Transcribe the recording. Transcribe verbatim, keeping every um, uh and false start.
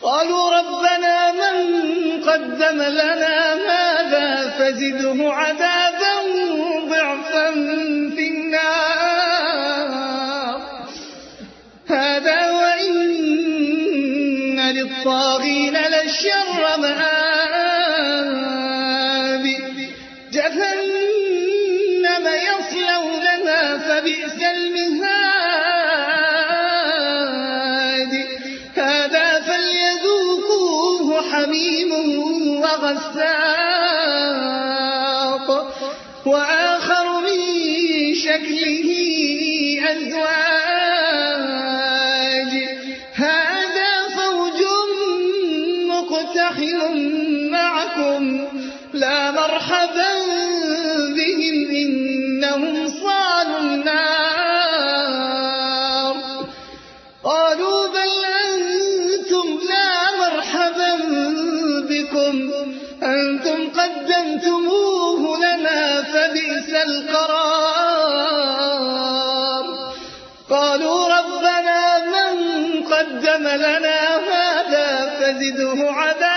قالوا ربنا من قدم لنا هذا فزده عذابا ضعفا في النار هذا وإن للطاغين لشر مآب جهنم يصلونها فبئس المهاد هذا فليذوقوه حميم وغساق وآخر من شكله أزواج هذا فوج مقتحم معكم لا مرحبا بهم إنهم صالوا النار قالوا بل أنتم لا مرحبا بكم أنتم قدمتموه لنا فبئس القرار قالوا ربنا من قدم لنا هذا فزده عذابا